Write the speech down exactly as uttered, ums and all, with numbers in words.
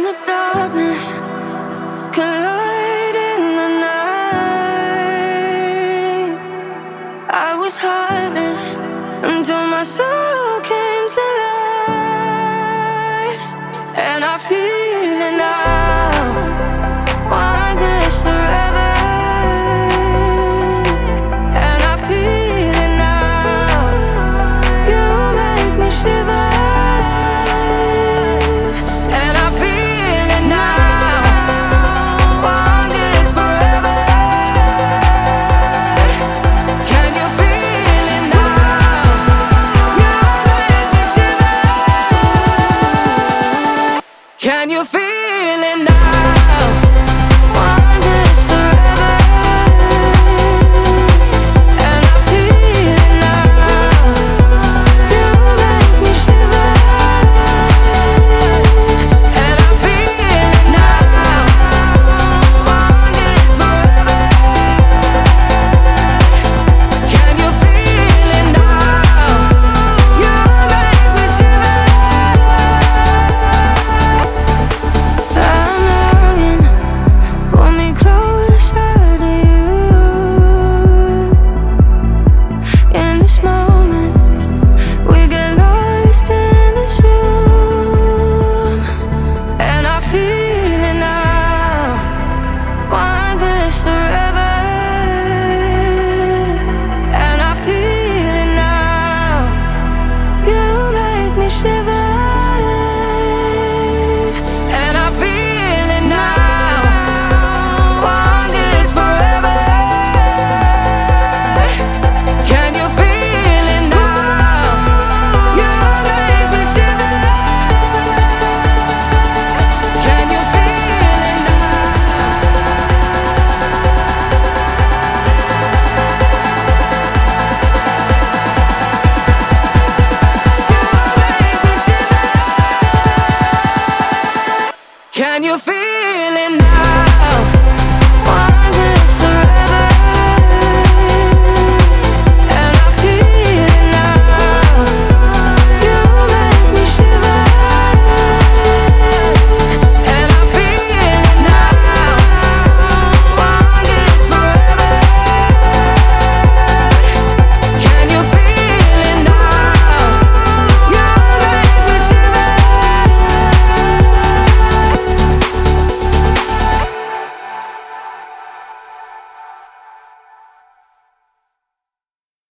and the darkness collide in the night. I was heartless until my soul came to life, and I feel it now. Want this forever, and I feel it now. You make me shiver, and I feel it now. Want this forever. Can you feel it now? You make me shiver. Can you feel it now?